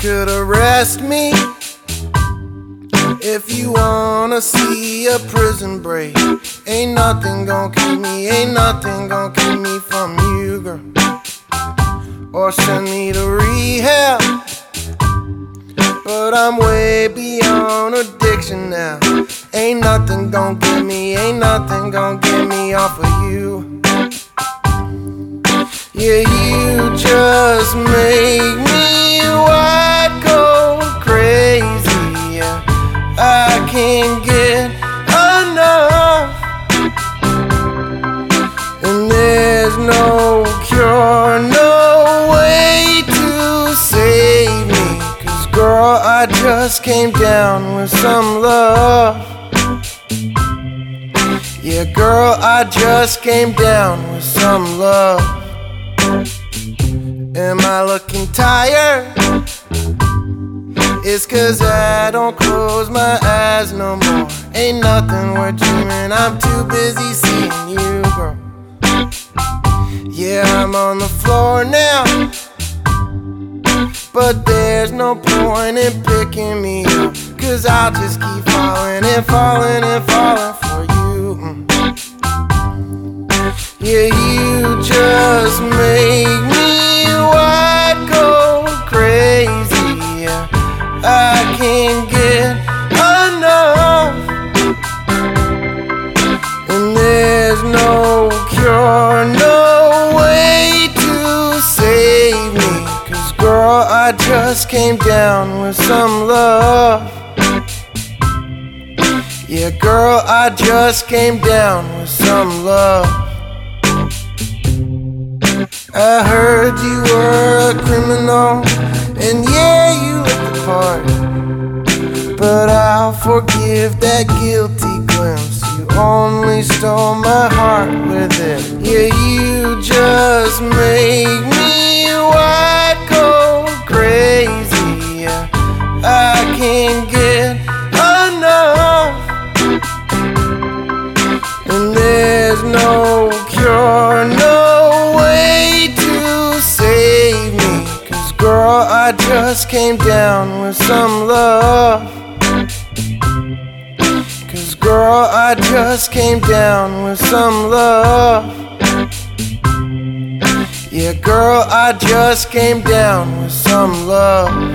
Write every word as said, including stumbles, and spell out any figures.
could arrest me if you wanna see a prison break. Ain't nothing gon' keep me, ain't nothing gon' keep me from you, girl. Or send me to rehab, but I'm way beyond addiction now. Ain't nothing gon' get me, ain't nothing gon' get me off of you. Yeah, you just make me white cold crazy. Yeah, I can't get enough, and there's no cure, no way to save me. 'Cause girl, I just came down with some love. Yeah, girl, I just came down with some love. Am I looking tired? It's 'cause I don't close my eyes no more. Ain't nothing worth dreaming, I'm too busy seeing you, girl. Yeah, I'm on the floor now, but there's no point in picking me up, 'cause I'll just keep falling and falling and falling for you. mm. Yeah, you just make me white cold crazy. Yeah, I can't get enough, and there's no cure, no way to save me. 'Cause girl, I just came down with some love. Yeah, girl, I just came down with some love. I heard you were a criminal, and yeah, you look the part, but I'll forgive that guilty glimpse. You only stole my heart with it. Yeah, you just make me white cold crazy. Yeah, I can't get enough, and there's no cure, no way to save me. 'Cause girl, I just came down with some love. 'Cause girl, I just came down with some love. Yeah, girl, I just came down with some love.